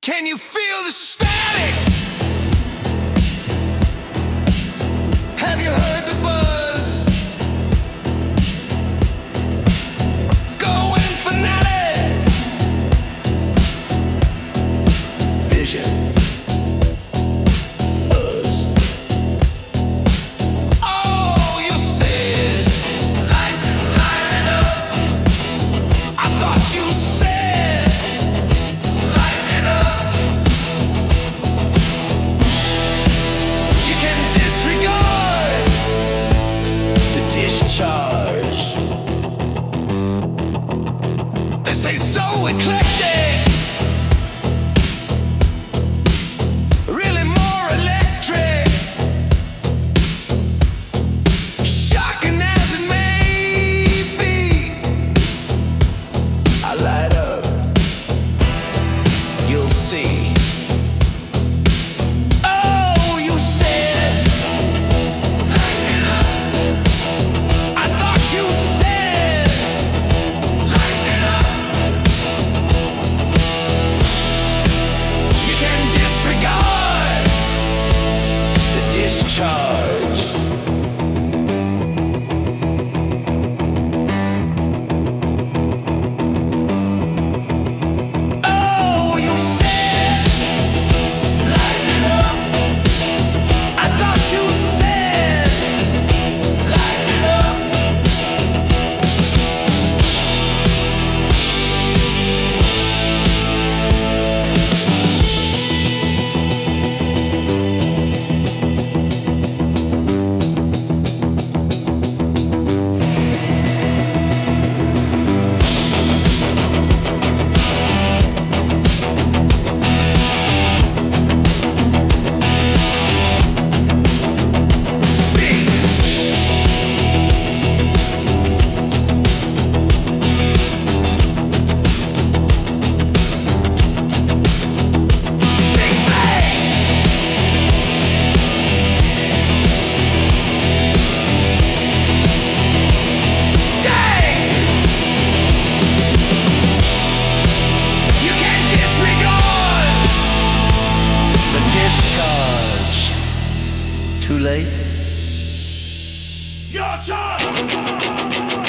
Can you feel the static? Have you heard the buzz? Going fanatic. Vision. They say so eclectic, really more electric, shocking as it may be. I light up, you'll see. Charge. Oh, you said light it up. I thought you said light it up. Too late? Your turn!